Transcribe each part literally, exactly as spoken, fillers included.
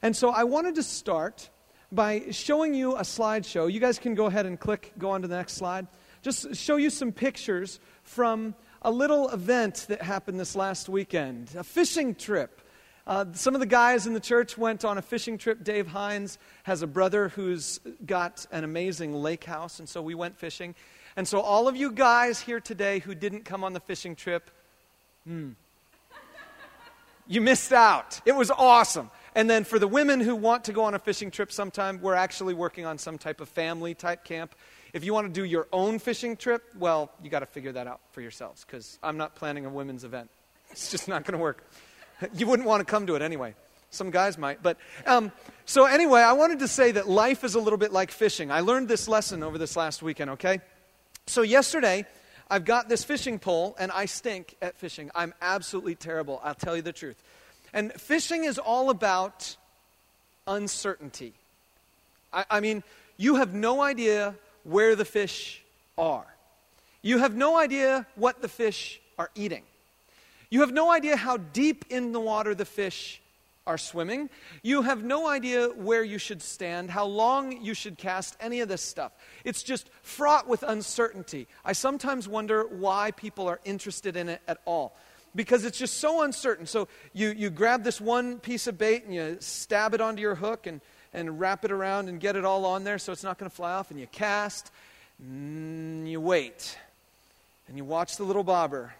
And so I wanted to start by showing you a slideshow. You guys can go ahead and click, go on to the next slide. Just show you some pictures from a little event that happened this last weekend, a fishing trip. Uh, some of the guys in the church went on a fishing trip. Dave Hines has a brother who's got an amazing lake house, and so we went fishing. And so all of you guys here today who didn't come on the fishing trip, hmm, you missed out. It was awesome. And then for the women who want to go on a fishing trip sometime, we're actually working on some type of family type camp. If you want to do your own fishing trip, well, you got to figure that out for yourselves, because I'm not planning a women's event. It's just not going to work. You wouldn't want to come to it anyway. Some guys might. But um, so anyway, I wanted to say that life is a little bit like fishing. I learned this lesson over this last weekend, okay? So yesterday, I've got this fishing pole, and I stink at fishing. I'm absolutely terrible. I'll tell you the truth. And fishing is all about uncertainty. I, I mean, you have no idea where the fish are. You have no idea what the fish are eating. You have no idea how deep in the water the fish are swimming. You have no idea where you should stand, how long you should cast, any of this stuff. It's just fraught with uncertainty. I sometimes wonder why people are interested in it at all, because it's just so uncertain. So you, you grab this one piece of bait and you stab it onto your hook and, and wrap it around and get it all on there so it's not going to fly off, and you cast, and you wait, and you watch the little bobber.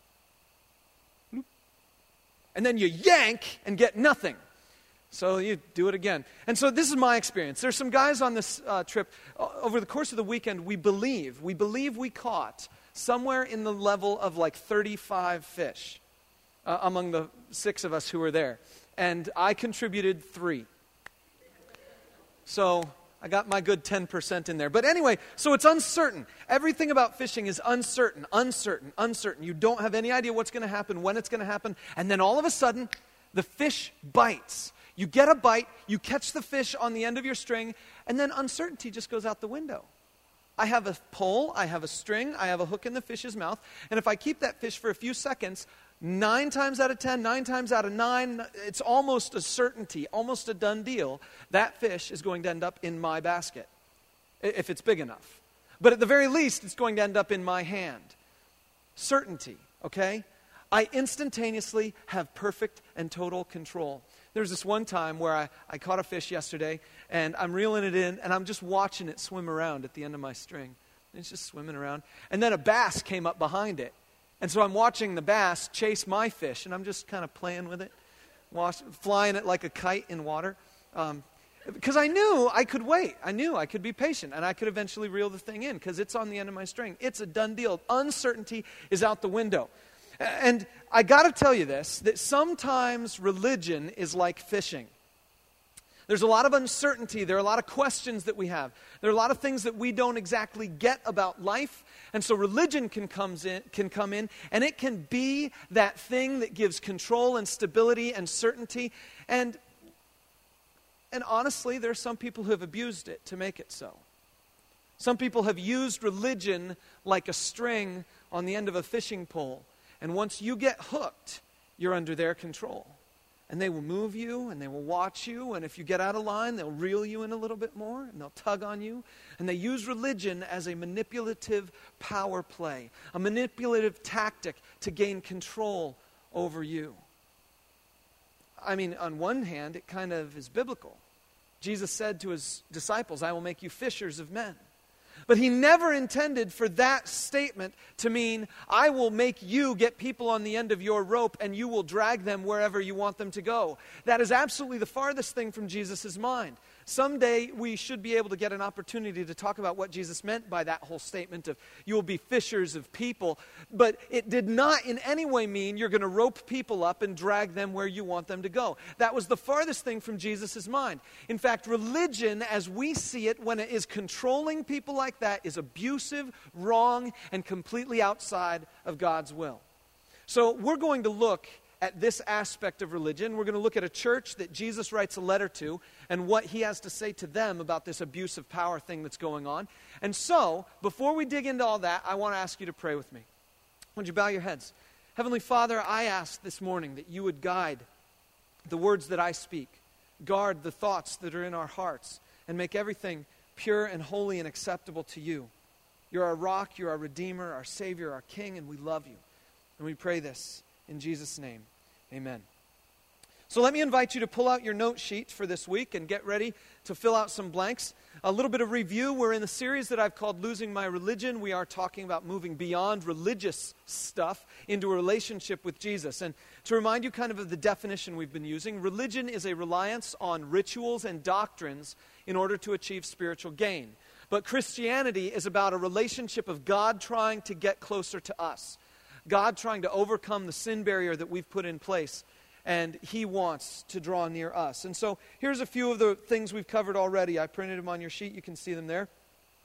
And then you yank and get nothing. So you do it again. And so this is my experience. There's some guys on this uh, trip. Uh, over the course of the weekend, we believe, we believe we caught somewhere in the level of like thirty-five fish uh, among the six of us who were there. And I contributed three. So I got my good ten percent in there. But anyway, so it's uncertain. Everything about fishing is uncertain, uncertain, uncertain. You don't have any idea what's going to happen, when it's going to happen. And then all of a sudden, the fish bites. You get a bite, you catch the fish on the end of your string, and then uncertainty just goes out the window. I have a pole, I have a string, I have a hook in the fish's mouth, and if I keep that fish for a few seconds, nine times out of ten, nine times out of nine, it's almost a certainty, almost a done deal, that fish is going to end up in my basket, if it's big enough. But at the very least, it's going to end up in my hand. Certainty, okay? I instantaneously have perfect and total control. There's this one time where I, I caught a fish yesterday, and I'm reeling it in, and I'm just watching it swim around at the end of my string. And it's just swimming around. And then a bass came up behind it. And so I'm watching the bass chase my fish, and I'm just kind of playing with it, wash, flying it like a kite in water. Um, because I knew I could wait. I knew I could be patient, and I could eventually reel the thing in because it's on the end of my string. It's a done deal. Uncertainty is out the window. And I got to tell you this, that sometimes religion is like fishing. There's a lot of uncertainty. There are a lot of questions that we have. There are a lot of things that we don't exactly get about life. And so religion can, comes in, can come in, and it can be that thing that gives control and stability and certainty. And, and honestly, there are some people who have abused it to make it so. Some people have used religion like a string on the end of a fishing pole. And once you get hooked, you're under their control. And they will move you, and they will watch you, and if you get out of line, they'll reel you in a little bit more, and they'll tug on you. And they use religion as a manipulative power play, a manipulative tactic to gain control over you. I mean, on one hand, it kind of is biblical. Jesus said to his disciples, "I will make you fishers of men." But he never intended for that statement to mean, I will make you get people on the end of your rope and you will drag them wherever you want them to go. That is absolutely the farthest thing from Jesus' mind. Someday we should be able to get an opportunity to talk about what Jesus meant by that whole statement of you will be fishers of people. But it did not in any way mean you're going to rope people up and drag them where you want them to go. That was the farthest thing from Jesus' mind. In fact, religion as we see it when it is controlling people like that is abusive, wrong, and completely outside of God's will. So we're going to look at this aspect of religion. We're going to look at a church that Jesus writes a letter to and what he has to say to them about this abuse of power thing that's going on. And so, before we dig into all that, I want to ask you to pray with me. Would you bow your heads? Heavenly Father, I ask this morning that you would guide the words that I speak, guard the thoughts that are in our hearts, and make everything pure and holy and acceptable to you. You're our rock, you're our Redeemer, our Savior, our King, and we love you. And we pray this in Jesus' name. Amen. So let me invite you to pull out your note sheet for this week and get ready to fill out some blanks. A little bit of review. We're in the series that I've called Losing My Religion. We are talking about moving beyond religious stuff into a relationship with Jesus. And to remind you kind of of the definition we've been using, religion is a reliance on rituals and doctrines in order to achieve spiritual gain. But Christianity is about a relationship of God trying to get closer to us. God trying to overcome the sin barrier that we've put in place. And He wants to draw near us. And so here's a few of the things we've covered already. I printed them on your sheet. You can see them there.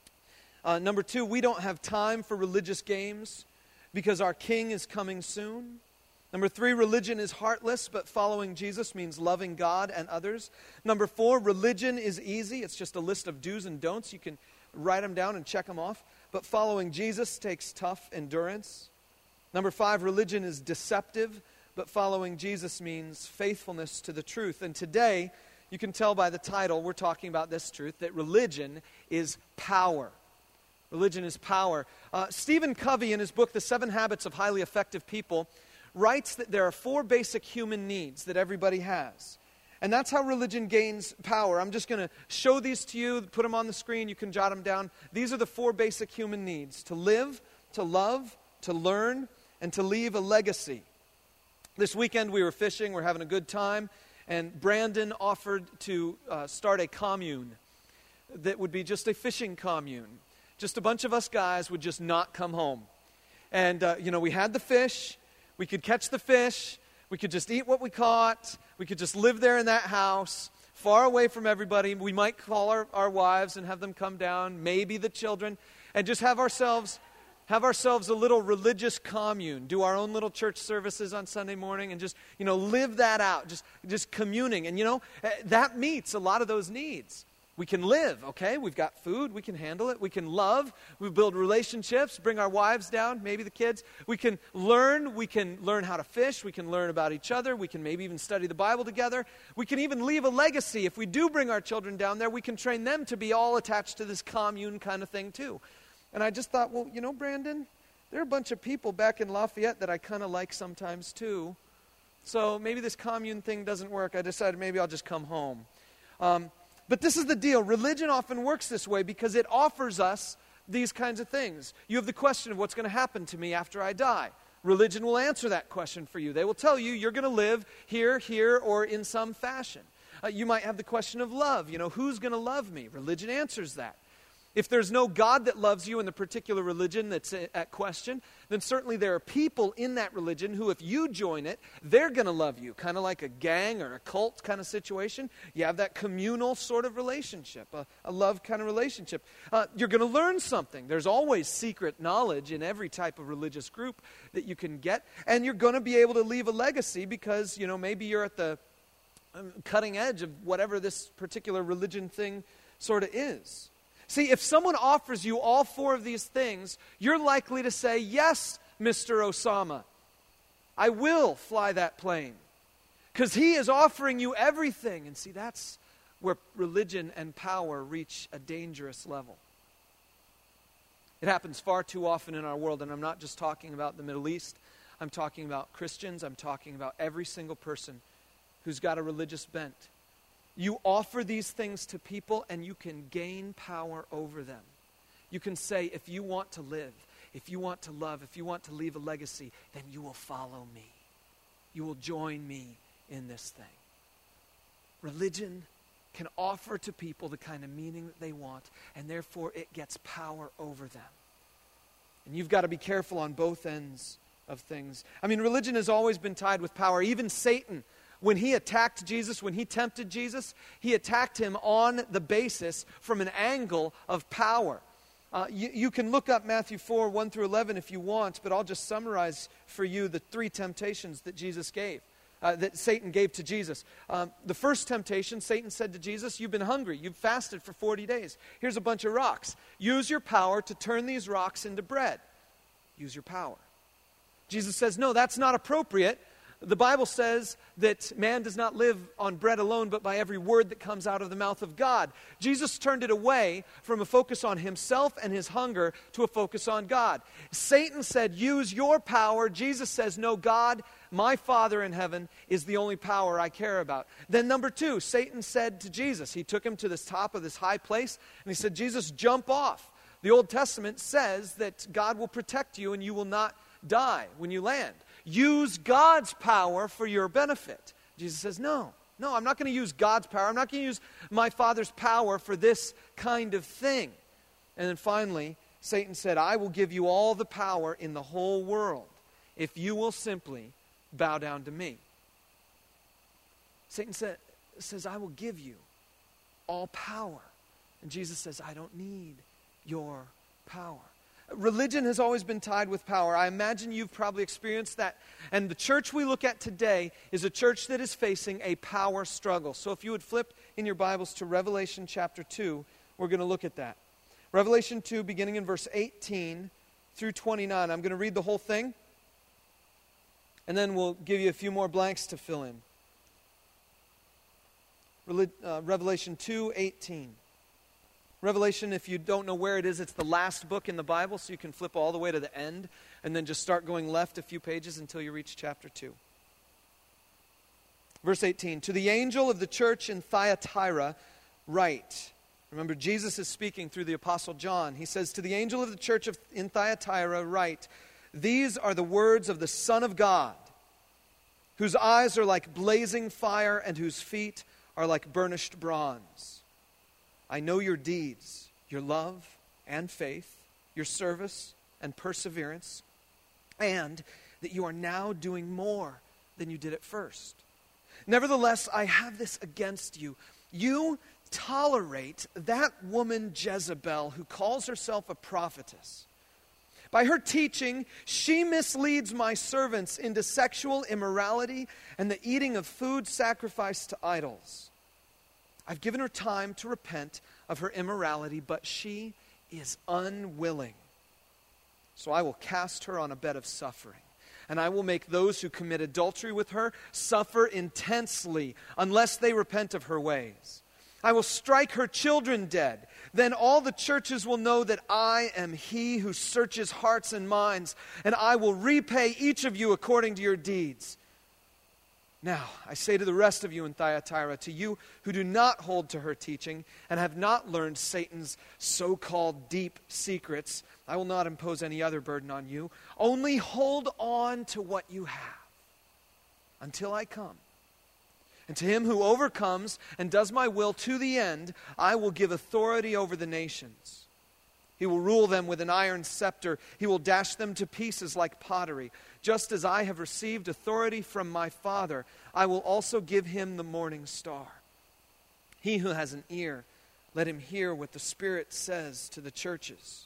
Uh, number two, we don't have time for religious games because our King is coming soon. Number three, religion is heartless, but following Jesus means loving God and others. Number four, religion is easy. It's just a list of do's and don'ts. You can write them down and check them off. But following Jesus takes tough endurance. Number five, religion is deceptive, but following Jesus means faithfulness to the truth. And today, you can tell by the title, we're talking about this truth, that religion is power. Religion is power. Uh, Stephen Covey, in his book, The Seven Habits of Highly Effective People, writes that there are four basic human needs that everybody has. And that's how religion gains power. I'm just going to show these to you, put them on the screen, you can jot them down. These are the four basic human needs: to live, to love, to learn, and to leave a legacy. This weekend we were fishing, we're having a good time, and Brandon offered to uh, start a commune that would be just a fishing commune. Just a bunch of us guys would just not come home. And, uh, you know, we had the fish, we could catch the fish, we could just eat what we caught, we could just live there in that house, far away from everybody. We might call our, our wives and have them come down, maybe the children, and just have ourselves... Have ourselves a little religious commune, do our own little church services on Sunday morning, and just, you know, live that out, just, just communing. And, you know, that meets a lot of those needs. We can live, okay? We've got food. We can handle it. We can love. We build relationships, bring our wives down, maybe the kids. We can learn. We can learn how to fish. We can learn about each other. We can maybe even study the Bible together. We can even leave a legacy. If we do bring our children down there, we can train them to be all attached to this commune kind of thing too. And I just thought, well, you know, Brandon, there are a bunch of people back in Lafayette that I kind of like sometimes too. So maybe this commune thing doesn't work. I decided maybe I'll just come home. Um, but this is the deal. Religion often works this way because it offers us these kinds of things. You have the question of what's going to happen to me after I die. Religion will answer that question for you. They will tell you you're going to live here, here, or in some fashion. Uh, you might have the question of love. You know, who's going to love me? Religion answers that. If there's no God that loves you in the particular religion that's at question, then certainly there are people in that religion who, if you join it, they're going to love you, kind of like a gang or a cult kind of situation. You have that communal sort of relationship, a, a love kind of relationship. Uh, you're going to learn something. There's always secret knowledge in every type of religious group that you can get, and you're going to be able to leave a legacy because, you know, maybe you're at the um, cutting edge of whatever this particular religion thing sort of is. See, if someone offers you all four of these things, you're likely to say, yes, Mister Osama, I will fly that plane. Because he is offering you everything. And see, that's where religion and power reach a dangerous level. It happens far too often in our world, and I'm not just talking about the Middle East. I'm talking about Christians. I'm talking about every single person who's got a religious bent. You offer these things to people and you can gain power over them. You can say, if you want to live, if you want to love, if you want to leave a legacy, then you will follow me. You will join me in this thing. Religion can offer to people the kind of meaning that they want, and therefore it gets power over them. And you've got to be careful on both ends of things. I mean, religion has always been tied with power. Even Satan, when he attacked Jesus, when he tempted Jesus, he attacked him on the basis from an angle of power. Uh, you, you can look up Matthew four, one through eleven if you want, but I'll just summarize for you the three temptations that Jesus gave, uh, that Satan gave to Jesus. Um, the first temptation, Satan said to Jesus, you've been hungry, you've fasted for forty days. Here's a bunch of rocks. Use your power to turn these rocks into bread. Use your power. Jesus says, no, that's not appropriate. The Bible says that man does not live on bread alone, but by every word that comes out of the mouth of God. Jesus turned it away from a focus on himself and his hunger to a focus on God. Satan said, use your power. Jesus says, no, God, my Father in heaven, is the only power I care about. Then number two, Satan said to Jesus, he took him to the top of this high place, and he said, Jesus, jump off. The Old Testament says that God will protect you and you will not die when you land. Use God's power for your benefit. Jesus says, no, no, I'm not going to use God's power. I'm not going to use my Father's power for this kind of thing. And then finally, Satan said, I will give you all the power in the whole world if you will simply bow down to me. Satan said, says, I will give you all power. And Jesus says, I don't need your power. Religion has always been tied with power. I imagine you've probably experienced that. And the church we look at today is a church that is facing a power struggle. So if you would flip in your Bibles to Revelation chapter two, we're going to look at that. Revelation two, beginning in verse eighteen through twenty-nine. I'm going to read the whole thing, and then we'll give you a few more blanks to fill in. Reli- uh, Revelation two eighteen. Revelation, if you don't know where it is, it's the last book in the Bible, so you can flip all the way to the end and then just start going left a few pages until you reach chapter two. Verse eighteen, to the angel of the church in Thyatira write. Remember, Jesus is speaking through the Apostle John. He says, to the angel of the church of, in Thyatira write, these are the words of the Son of God, whose eyes are like blazing fire and whose feet are like burnished bronze. I know your deeds, your love and faith, your service and perseverance, and that you are now doing more than you did at first. Nevertheless, I have this against you. You tolerate that woman Jezebel who calls herself a prophetess. By her teaching, she misleads my servants into sexual immorality and the eating of food sacrificed to idols. I've given her time to repent of her immorality, but she is unwilling. So I will cast her on a bed of suffering, and I will make those who commit adultery with her suffer intensely unless they repent of her ways. I will strike her children dead. Then all the churches will know that I am he who searches hearts and minds, and I will repay each of you according to your deeds. Now, I say to the rest of you in Thyatira, to you who do not hold to her teaching and have not learned Satan's so-called deep secrets, I will not impose any other burden on you. Only hold on to what you have until I come. And to him who overcomes and does my will to the end, I will give authority over the nations. He will rule them with an iron scepter. He will dash them to pieces like pottery. Just as I have received authority from my Father, I will also give him the morning star. He who has an ear, let him hear what the Spirit says to the churches.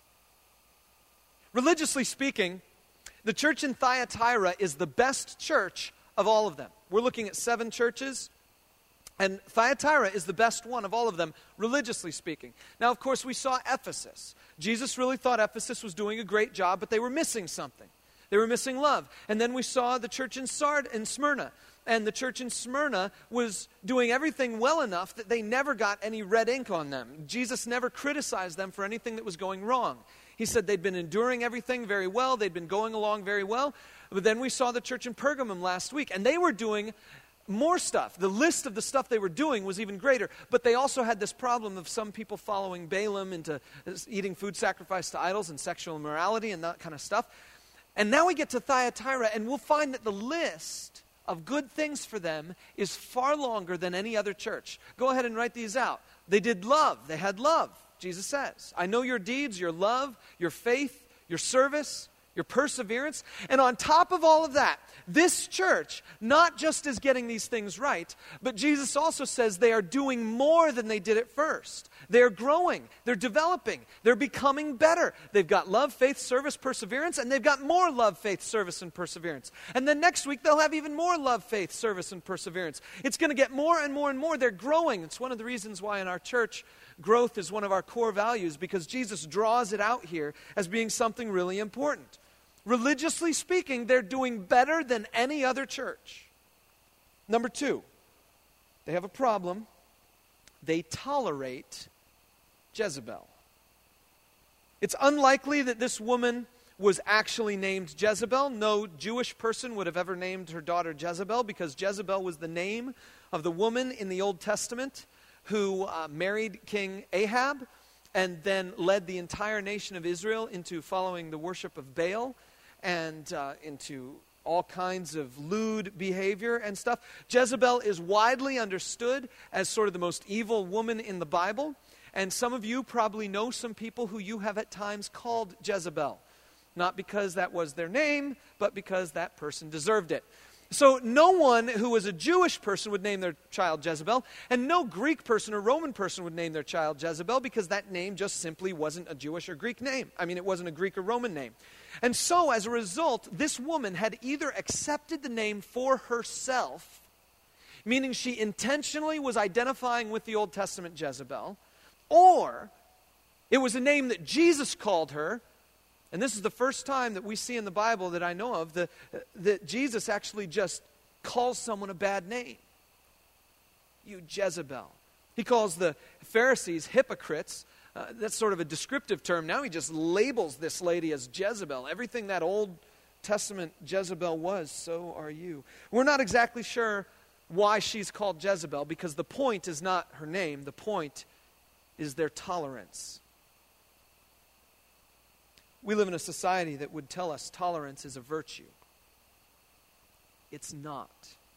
Religiously speaking, the church in Thyatira is the best church of all of them. We're looking at seven churches, and Thyatira is the best one of all of them, religiously speaking. Now, of course, we saw Ephesus. Jesus really thought Ephesus was doing a great job, but they were missing something. They were missing love. And then we saw the church in Sard in Smyrna. And the church in Smyrna was doing everything well enough that they never got any red ink on them. Jesus never criticized them for anything that was going wrong. He said they'd been enduring everything very well. They'd been going along very well. But then we saw the church in Pergamum last week, and they were doing more stuff. The list of the stuff they were doing was even greater. But they also had this problem of some people following Balaam into eating food sacrificed to idols and sexual immorality and that kind of stuff. And now we get to Thyatira, and we'll find that the list of good things for them is far longer than any other church. Go ahead and write these out. They did love. They had love, Jesus says. I know your deeds, your love, your faith, your service, your perseverance. And on top of all of that, this church not just is getting these things right, but Jesus also says they are doing more than they did at first. They're growing. They're developing. They're becoming better. They've got love, faith, service, perseverance, and they've got more love, faith, service, and perseverance. And then next week, they'll have even more love, faith, service, and perseverance. It's going to get more and more and more. They're growing. It's one of the reasons why in our church, growth is one of our core values, because Jesus draws it out here as being something really important. Religiously speaking, they're doing better than any other church. Number two, they have a problem. They tolerate Jezebel. It's unlikely that this woman was actually named Jezebel. No Jewish person would have ever named her daughter Jezebel, because Jezebel was the name of the woman in the Old Testament who uh, married King Ahab and then led the entire nation of Israel into following the worship of Baal and uh, into all kinds of lewd behavior and stuff. Jezebel is widely understood as sort of the most evil woman in the Bible. And some of you probably know some people who you have at times called Jezebel. Not because that was their name, but because that person deserved it. So no one who was a Jewish person would name their child Jezebel, and no Greek person or Roman person would name their child Jezebel, because that name just simply wasn't a Jewish or Greek name. I mean, it wasn't a Greek or Roman name. And so, as a result, this woman had either accepted the name for herself, meaning she intentionally was identifying with the Old Testament Jezebel, or it was a name that Jesus called her. And this is the first time that we see in the Bible that I know of the, that Jesus actually just calls someone a bad name. You Jezebel. He calls the Pharisees hypocrites. Uh, that's sort of a descriptive term. Now he just labels this lady as Jezebel. Everything that Old Testament Jezebel was, so are you. We're not exactly sure why she's called Jezebel, because the point is not her name. The point is their tolerance. We live in a society that would tell us tolerance is a virtue. It's not.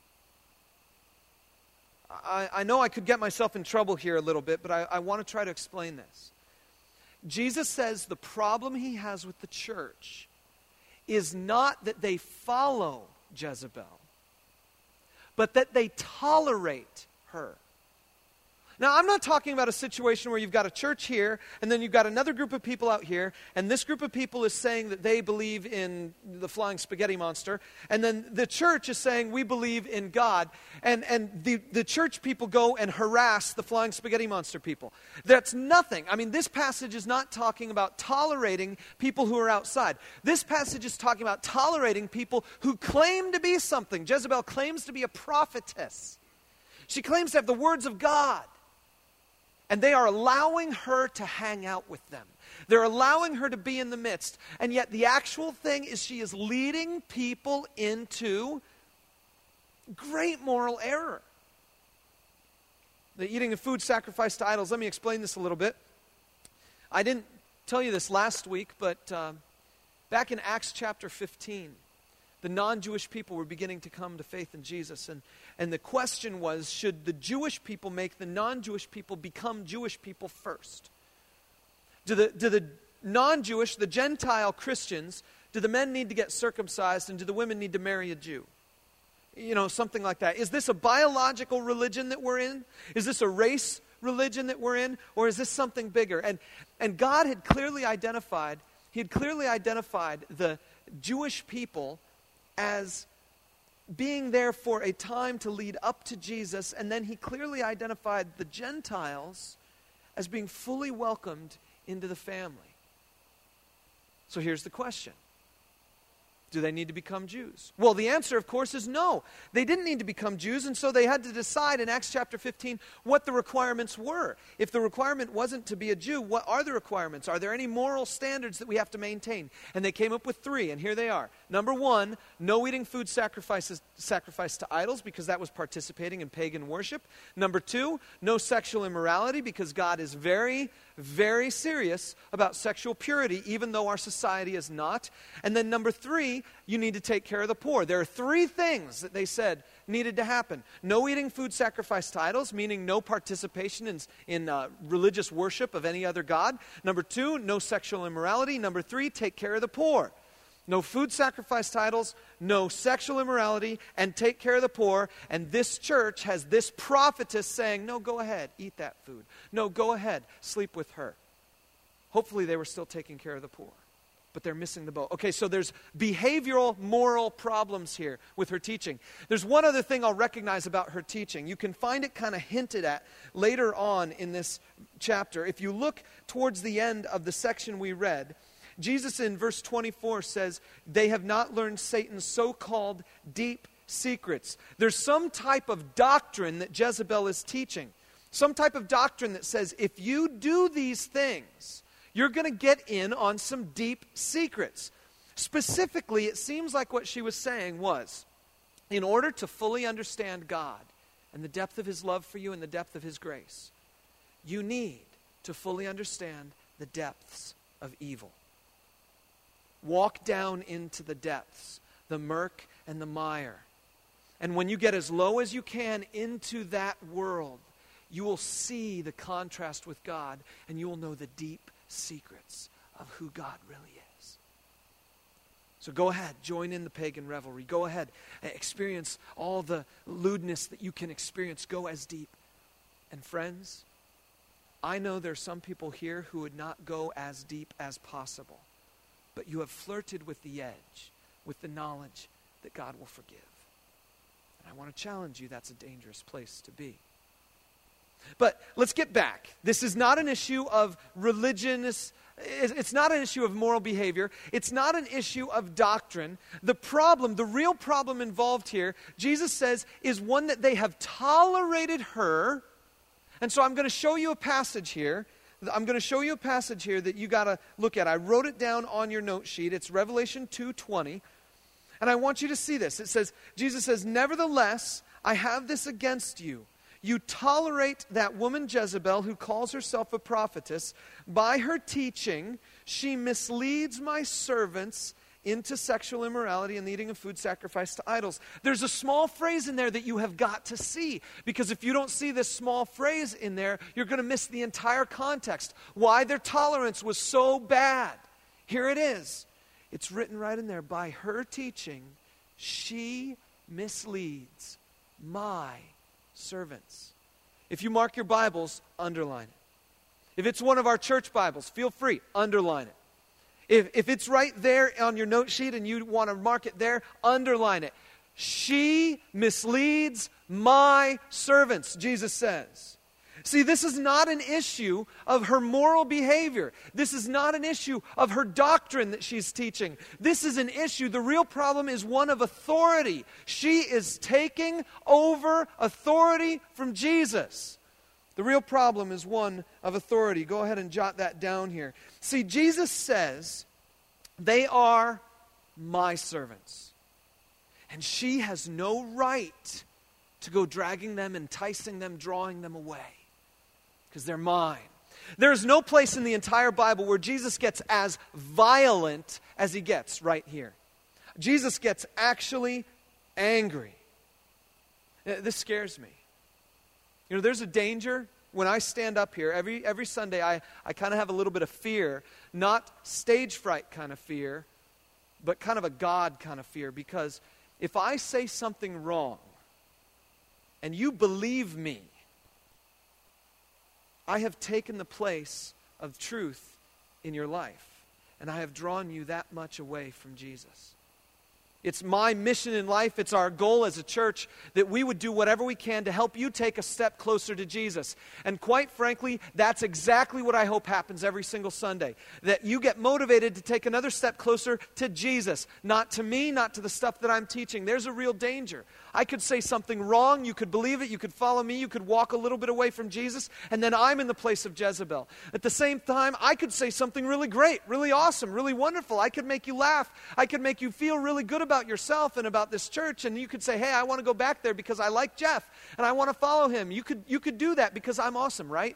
I, I know I could get myself in trouble here a little bit, but I, I want to try to explain this. Jesus says the problem he has with the church is not that they follow Jezebel, but that they tolerate her. Now, I'm not talking about a situation where you've got a church here, and then you've got another group of people out here, and this group of people is saying that they believe in the flying spaghetti monster, and then the church is saying we believe in God, and, and the, the church people go and harass the flying spaghetti monster people. That's nothing. I mean, this passage is not talking about tolerating people who are outside. This passage is talking about tolerating people who claim to be something. Jezebel claims to be a prophetess. She claims to have the words of God. And they are allowing her to hang out with them. They're allowing her to be in the midst. And yet the actual thing is she is leading people into great moral error. The eating of food sacrificed to idols. Let me explain this a little bit. I didn't tell you this last week, but uh, back in Acts chapter fifteen, the non-Jewish people were beginning to come to faith in Jesus. And, and the question was, should the Jewish people make the non-Jewish people become Jewish people first? Do the, do the non-Jewish, the Gentile Christians, do the men need to get circumcised and do the women need to marry a Jew? You know, something like that. Is this a biological religion that we're in? Is this a race religion that we're in? Or is this something bigger? And, and God had clearly identified, he had clearly identified the Jewish people as being there for a time to lead up to Jesus, and then he clearly identified the Gentiles as being fully welcomed into the family. So here's the question. Do they need to become Jews? Well, the answer, of course, is no. They didn't need to become Jews, and so they had to decide in Acts chapter fifteen what the requirements were. If the requirement wasn't to be a Jew, what are the requirements? Are there any moral standards that we have to maintain? And they came up with three, and here they are. Number one, no eating food sacrifices, sacrificed to idols, because that was participating in pagan worship. Number two, no sexual immorality, because God is very, very serious about sexual purity, even though our society is not. And then number three, you need to take care of the poor. There are three things that they said needed to happen. No eating food sacrificed to idols, meaning no participation in, in uh, religious worship of any other god. Number two, no sexual immorality. Number three, take care of the poor. No food sacrificed to idols, no sexual immorality, and take care of the poor. And this church has this prophetess saying, no, go ahead, eat that food. No, go ahead, sleep with her. Hopefully they were still taking care of the poor, but they're missing the boat. Okay, so there's behavioral, moral problems here with her teaching. There's one other thing I'll recognize about her teaching. You can find it kind of hinted at later on in this chapter. If you look towards the end of the section we read, Jesus in verse twenty-four says, they have not learned Satan's so-called deep secrets. There's some type of doctrine that Jezebel is teaching. Some type of doctrine that says if you do these things, you're going to get in on some deep secrets. Specifically, it seems like what she was saying was, in order to fully understand God and the depth of His love for you and the depth of His grace, you need to fully understand the depths of evil. Walk down into the depths, the murk and the mire. And when you get as low as you can into that world, you will see the contrast with God, and you will know the deep secrets of who God really is. So go ahead, join in the pagan revelry. Go ahead, experience all the lewdness that you can experience. Go as deep. And friends, I know there are some people here who would not go as deep as possible, but you have flirted with the edge, with the knowledge that God will forgive. And I want to challenge you, that's a dangerous place to be. But let's get back. This is not an issue of religion. It's not an issue of moral behavior. It's not an issue of doctrine. The problem, the real problem involved here, Jesus says, is one that they have tolerated her. And so I'm going to show you a passage here. I'm going to show you a passage here that you got to look at. I wrote it down on your note sheet. It's Revelation two twenty. And I want you to see this. It says, Jesus says, "Nevertheless, I have this against you. You tolerate that woman Jezebel, who calls herself a prophetess. By her teaching, she misleads my servants into sexual immorality and the eating of food sacrificed to idols." There's a small phrase in there that you have got to see, because if you don't see this small phrase in there, you're going to miss the entire context. Why their tolerance was so bad. Here it is. It's written right in there. By her teaching, she misleads my servants. If you mark your Bibles, underline it. If it's one of our church Bibles, feel free, underline it. If, if it's right there on your note sheet and you want to mark it there, underline it. She misleads my servants, Jesus says. See, this is not an issue of her moral behavior. This is not an issue of her doctrine that she's teaching. This is an issue, the real problem is one of authority. She is taking over authority from Jesus. The real problem is one of authority. Go ahead and jot that down here. See, Jesus says, they are my servants. And she has no right to go dragging them, enticing them, drawing them away. Because they're mine. There's no place in the entire Bible where Jesus gets as violent as he gets right here. Jesus gets actually angry. This scares me. You know, there's a danger when I stand up here. Every, every Sunday I, I kind of have a little bit of fear. Not stage fright kind of fear, but kind of a God kind of fear. Because if I say something wrong and you believe me, I have taken the place of truth in your life, and I have drawn you that much away from Jesus. It's my mission in life, it's our goal as a church that we would do whatever we can to help you take a step closer to Jesus. And quite frankly, that's exactly what I hope happens every single Sunday. That you get motivated to take another step closer to Jesus. Not to me, not to the stuff that I'm teaching. There's a real danger. I could say something wrong, you could believe it, you could follow me, you could walk a little bit away from Jesus, and then I'm in the place of Jezebel. At the same time, I could say something really great, really awesome, really wonderful. I could make you laugh. I could make you feel really good about yourself and about this church, and you could say, hey, I want to go back there because I like Jeff, and I want to follow him. You could, you could do that because I'm awesome, right?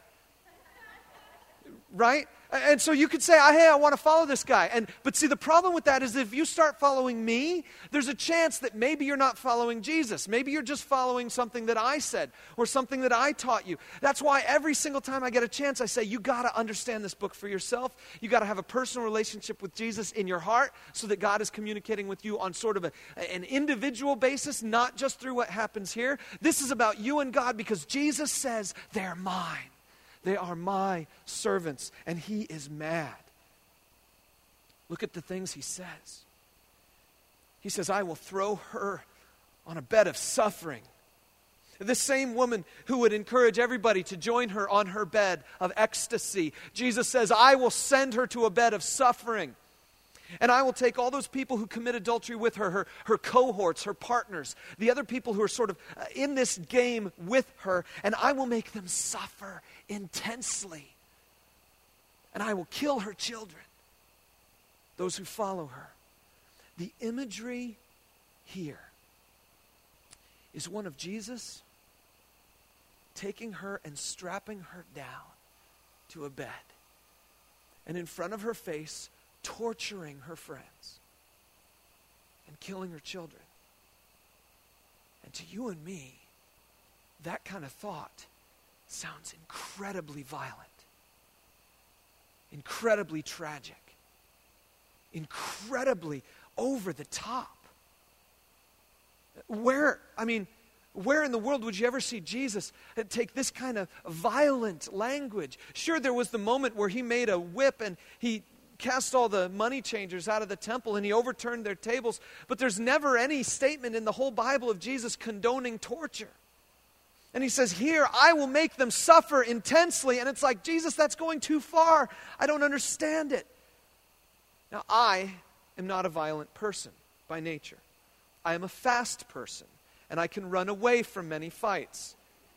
Right? And so you could say, hey, I want to follow this guy. And but see, the problem with that is if you start following me, there's a chance that maybe you're not following Jesus. Maybe you're just following something that I said or something that I taught you. That's why every single time I get a chance, I say, you got to understand this book for yourself. You got to have a personal relationship with Jesus in your heart so that God is communicating with you on sort of a, an individual basis, not just through what happens here. This is about you and God because Jesus says, they're mine. They are my servants, and he is mad. Look at the things he says. He says, I will throw her on a bed of suffering. This same woman who would encourage everybody to join her on her bed of ecstasy, Jesus says, I will send her to a bed of suffering. And I will take all those people who commit adultery with her, her, her cohorts, her partners, the other people who are sort of uh, in this game with her, and I will make them suffer intensely. And I will kill her children, those who follow her. The imagery here is one of Jesus taking her and strapping her down to a bed, and in front of her face, torturing her friends and killing her children. And to you and me, that kind of thought sounds incredibly violent, incredibly tragic, incredibly over the top. Where, I mean, where in the world would you ever see Jesus take this kind of violent language? Sure, there was the moment where he made a whip and he cast all the money changers out of the temple and he overturned their tables, but there's never any statement in the whole Bible of Jesus condoning torture. And he says, here, I will make them suffer intensely. And it's like, Jesus, that's going too far. I don't understand it. Now, I am not a violent person by nature. I am a fast person, and I can run away from many fights.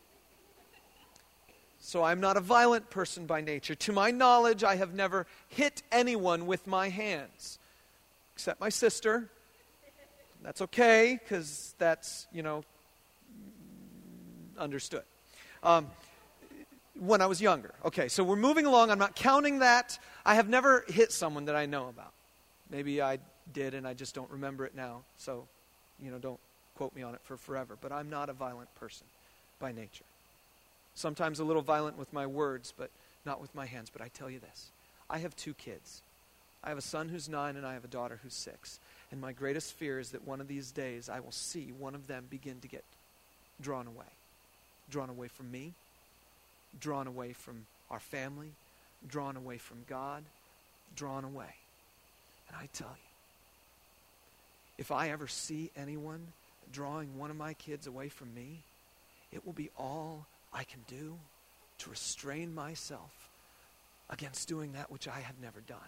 So I'm not a violent person by nature. To my knowledge, I have never hit anyone with my hands, except my sister. That's okay, because that's, you know, understood. Um, when I was younger. Okay, so we're moving along. I'm not counting that. I have never hit someone that I know about. Maybe I did, and I just don't remember it now. So, you know, don't quote me on it for forever. But I'm not a violent person by nature. Sometimes a little violent with my words, but not with my hands. But I tell you this, I have two kids. I have a son who's nine and I have a daughter who's six. And my greatest fear is that one of these days I will see one of them begin to get drawn away. Drawn away from me, drawn away from our family, drawn away from God, drawn away. And I tell you, if I ever see anyone drawing one of my kids away from me, it will be all I can do to restrain myself against doing that which I have never done.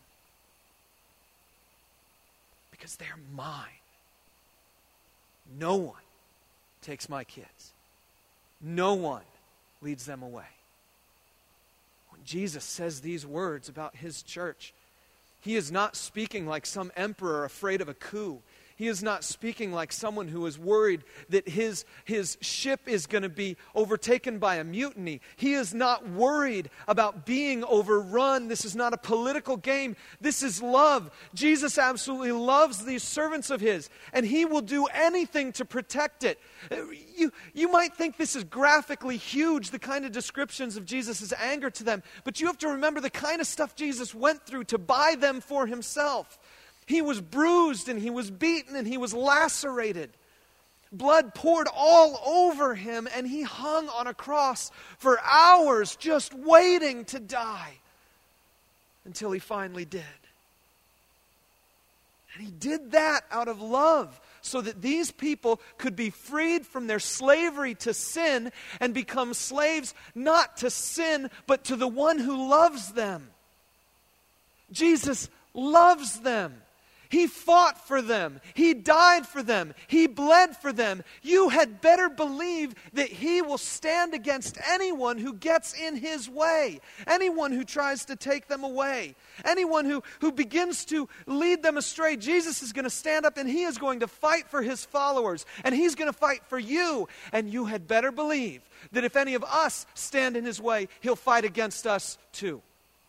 Because they're mine. No one takes my kids. No one leads them away. When Jesus says these words about his church, he is not speaking like some emperor afraid of a coup. He is not speaking like someone who is worried that his, his ship is going to be overtaken by a mutiny. He is not worried about being overrun. This is not a political game. This is love. Jesus absolutely loves these servants of his, and he will do anything to protect it. You, you might think this is graphically huge, the kind of descriptions of Jesus' anger to them, but you have to remember the kind of stuff Jesus went through to buy them for himself. He was bruised and he was beaten and he was lacerated. Blood poured all over him and he hung on a cross for hours just waiting to die until he finally did. And he did that out of love so that these people could be freed from their slavery to sin and become slaves not to sin but to the one who loves them. Jesus loves them. He fought for them. He died for them. He bled for them. You had better believe that he will stand against anyone who gets in his way, anyone who tries to take them away, anyone who, who begins to lead them astray. Jesus is going to stand up and he is going to fight for his followers, and he's going to fight for you. And you had better believe that if any of us stand in his way, he'll fight against us too.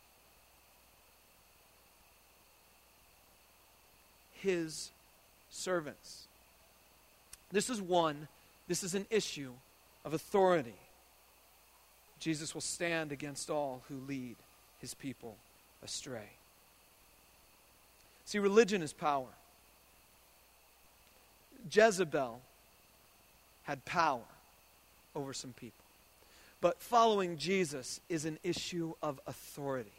His servants. This is one, this is an issue of authority. Jesus will stand against all who lead his people astray. See, religion is power. Jezebel had power over some people. But following Jesus is an issue of authority.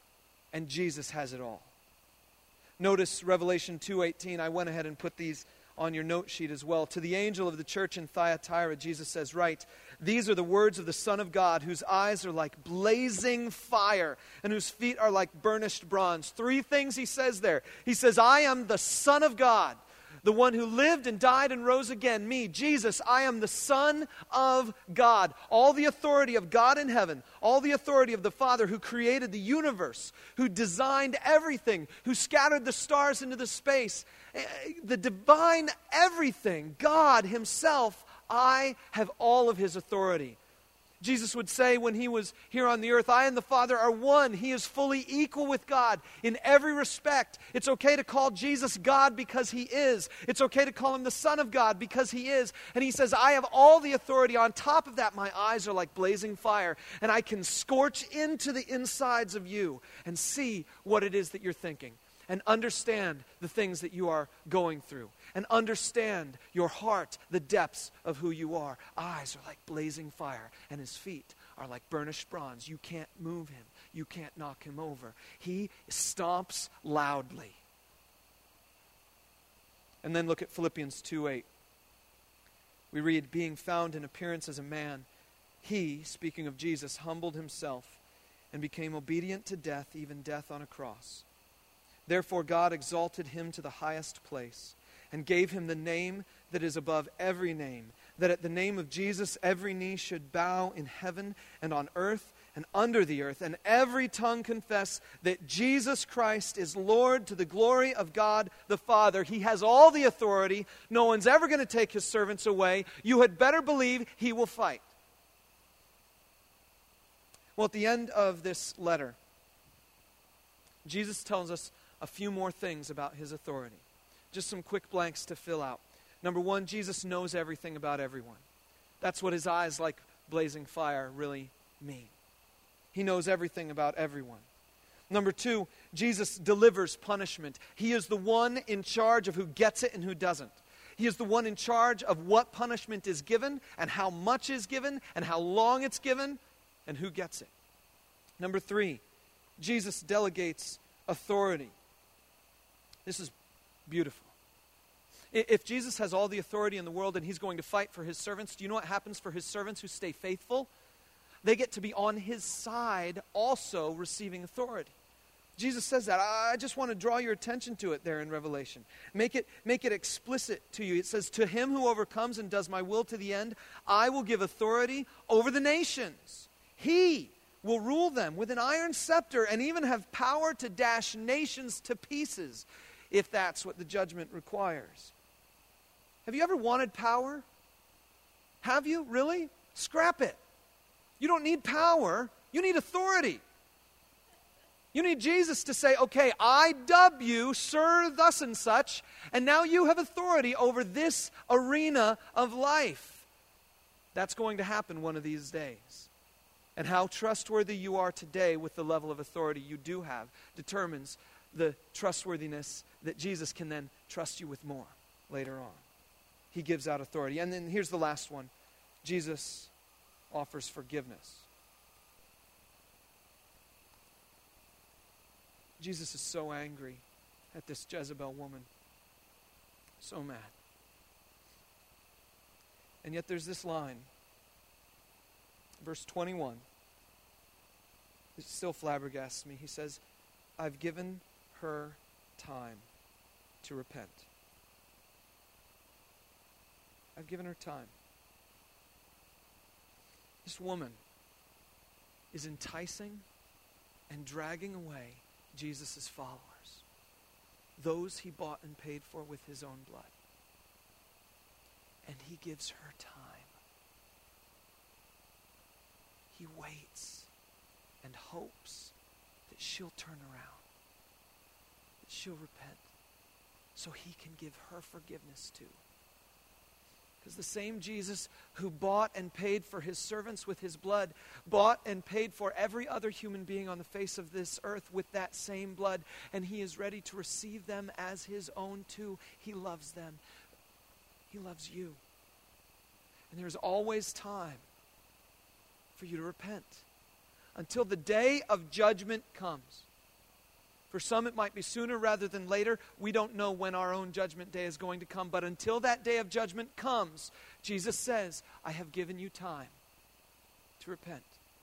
And Jesus has it all. Notice Revelation two eighteen. I went ahead and put these on your note sheet as well. To the angel of the church in Thyatira, Jesus says, "Write, these are the words of the Son of God, whose eyes are like blazing fire and whose feet are like burnished bronze." Three things he says there. He says, I am the Son of God, the one who lived and died and rose again. Me, Jesus, I am the Son of God. All the authority of God in heaven, all the authority of the Father who created the universe, who designed everything, who scattered the stars into the space, the divine everything, God himself, I have all of his authority. Jesus would say when he was here on the earth, I and the Father are one. He is fully equal with God in every respect. It's okay to call Jesus God because he is. It's okay to call him the Son of God because he is. And he says, I have all the authority. On top of that, my eyes are like blazing fire, and I can scorch into the insides of you and see what it is that you're thinking, and understand the things that you are going through, and understand your heart, the depths of who you are. Eyes are like blazing fire, and his feet are like burnished bronze. You can't move him. You can't knock him over. He stomps loudly. And then look at Philippians two eight. We read, being found in appearance as a man, he, speaking of Jesus, humbled himself and became obedient to death, even death on a cross. Therefore God exalted him to the highest place and gave him the name that is above every name, that at the name of Jesus every knee should bow in heaven and on earth and under the earth, and every tongue confess that Jesus Christ is Lord, to the glory of God the Father. He has all the authority. No one's ever going to take his servants away. You had better believe he will fight. Well, at the end of this letter, Jesus tells us a few more things about his authority. Just some quick blanks to fill out. Number one, Jesus knows everything about everyone. That's what his eyes like blazing fire really mean. He knows everything about everyone. Number two, Jesus delivers punishment. He is the one in charge of who gets it and who doesn't. He is the one in charge of what punishment is given and how much is given and how long it's given and who gets it. Number three, Jesus delegates authority. This is beautiful. If Jesus has all the authority in the world and he's going to fight for his servants, do you know what happens for his servants who stay faithful? They get to be on his side also receiving authority. Jesus says that. I just want to draw your attention to it there in Revelation. Make it, make it explicit to you. It says, to him who overcomes and does my will to the end, I will give authority over the nations. He will rule them with an iron scepter and even have power to dash nations to pieces, if that's what the judgment requires. Have you ever wanted power? Have you? Really? Scrap it. You don't need power. You need authority. You need Jesus to say, okay, I dub you Sir thus and such, and now you have authority over this arena of life. That's going to happen one of these days. And how trustworthy you are today with the level of authority you do have determines the trustworthiness that Jesus can then trust you with more later on. He gives out authority. And then here's the last one. Jesus offers forgiveness. Jesus is so angry at this Jezebel woman. So mad. And yet there's this line. Verse twenty-one. It still flabbergasts me. He says, I've given her time to repent. I've given her time. This woman is enticing and dragging away Jesus' followers, those he bought and paid for with his own blood. And he gives her time. He waits and hopes that she'll turn around, that she'll repent, so he can give her forgiveness too. Because the same Jesus who bought and paid for his servants with his blood, bought and paid for every other human being on the face of this earth with that same blood, and he is ready to receive them as his own too. He loves them. He loves you. And there's always time for you to repent until the day of judgment comes. For some, it might be sooner rather than later. We don't know when our own judgment day is going to come. But until that day of judgment comes, Jesus says, I have given you time to repent.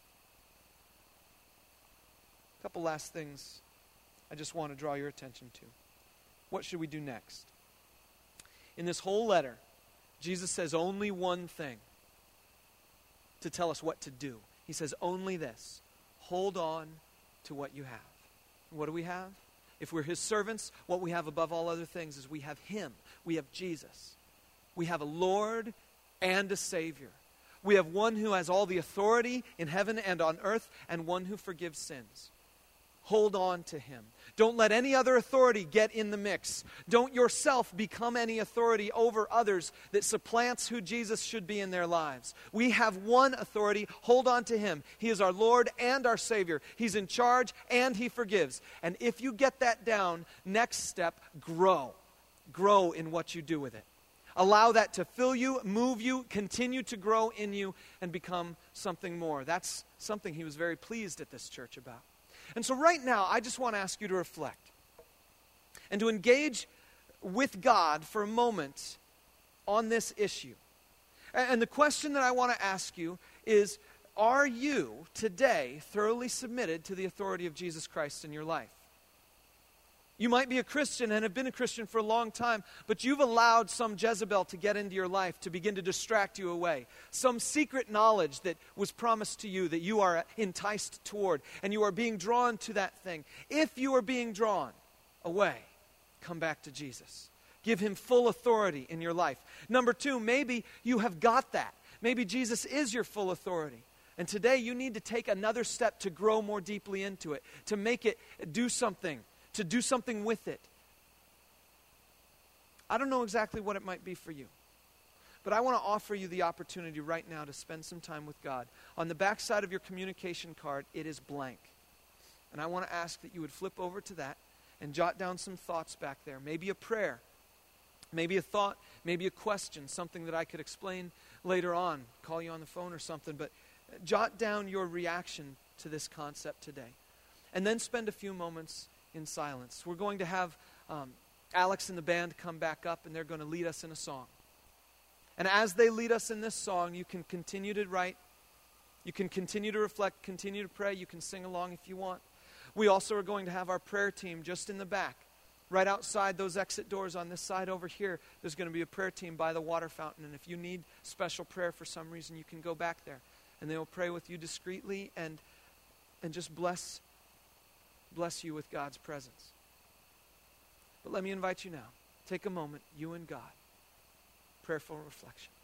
A couple last things I just want to draw your attention to. What should we do next? In this whole letter, Jesus says only one thing to tell us what to do. He says only this: hold on to what you have. What do we have? If we're his servants, what we have above all other things is we have him. We have Jesus. We have a Lord and a Savior. We have one who has all the authority in heaven and on earth, and one who forgives sins. Hold on to him. Don't let any other authority get in the mix. Don't yourself become any authority over others that supplants who Jesus should be in their lives. We have one authority. Hold on to him. He is our Lord and our Savior. He's in charge and he forgives. And if you get that down, next step, grow. Grow in what you do with it. Allow that to fill you, move you, continue to grow in you, and become something more. That's something he was very pleased at this church about. And so right now, I just want to ask you to reflect and to engage with God for a moment on this issue. And the question that I want to ask you is, are you today thoroughly submitted to the authority of Jesus Christ in your life? You might be a Christian and have been a Christian for a long time, but you've allowed some Jezebel to get into your life to begin to distract you away. Some secret knowledge that was promised to you that you are enticed toward, and you are being drawn to that thing. If you are being drawn away, come back to Jesus. Give him full authority in your life. Number two, maybe you have got that. Maybe Jesus is your full authority. And today you need to take another step to grow more deeply into it, to make it do something. To do something with it. I don't know exactly what it might be for you, but I want to offer you the opportunity right now to spend some time with God. On the back side of your communication card, it is blank. And I want to ask that you would flip over to that and jot down some thoughts back there. Maybe a prayer, maybe a thought, maybe a question, something that I could explain later on, call you on the phone or something, but jot down your reaction to this concept today. And then spend a few moments in silence. We're going to have um, Alex and the band come back up, and they're going to lead us in a song. And as they lead us in this song, you can continue to write, you can continue to reflect, continue to pray, you can sing along if you want. We also are going to have our prayer team just in the back, right outside those exit doors on this side over here. There's going to be a prayer team by the water fountain, and if you need special prayer for some reason, you can go back there, and they will pray with you discreetly and and just bless bless you with God's presence. But let me invite you now. Take a moment, you and God. Prayerful reflection.